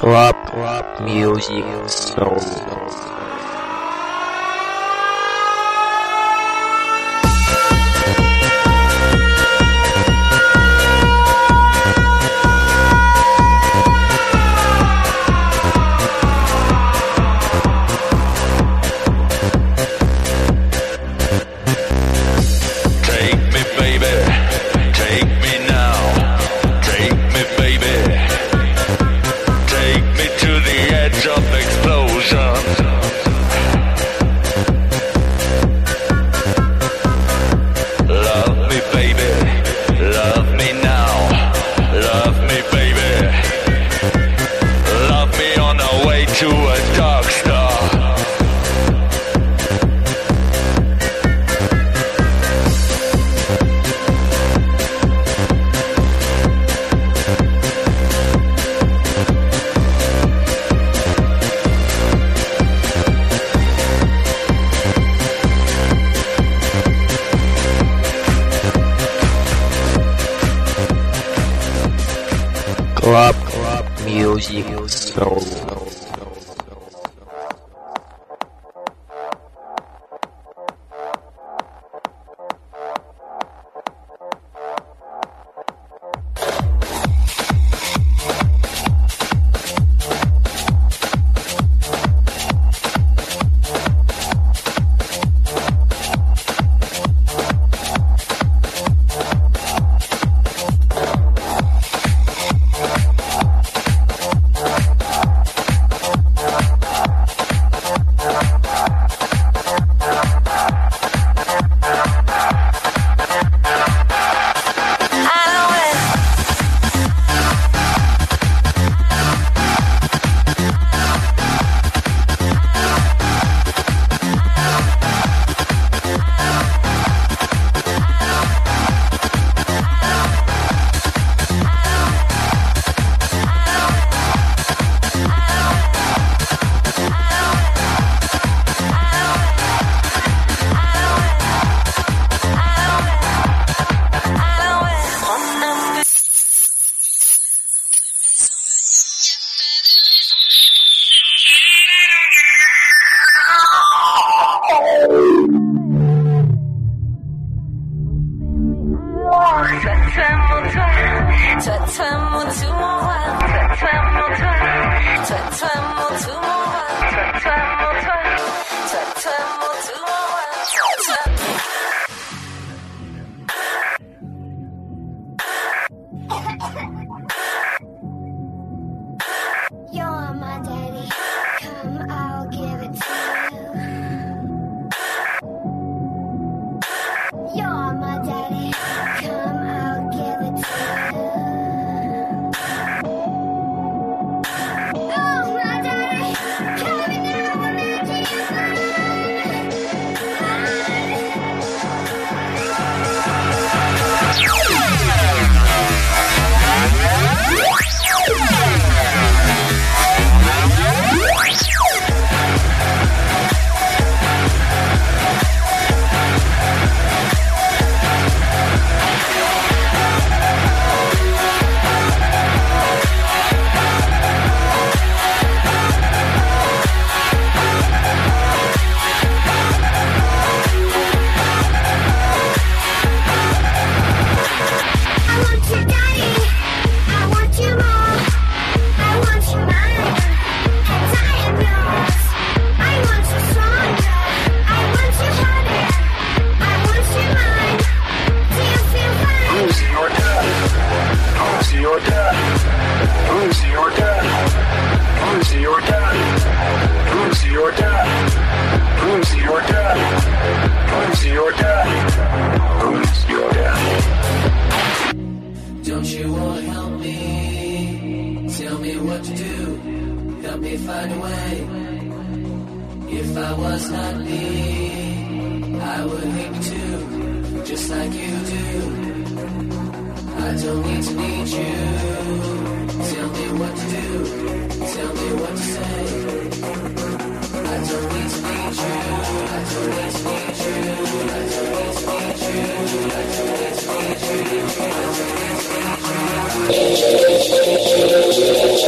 Club music soul. Club music soul. You're my daddy, come I'll give it to you. You're my daddy, come I'll give it to you. Oh my daddy, come and now we'll make you Don't you wanna help me? Tell me what to do. Help me find a way. If I was not me, I would hate you too, just like you do. I don't need to need you. Tell me what to do. Tell me what to say. I don't need to need you. I don't need to need you. I don't need to need you. I don't need to need you. I don't need to need you.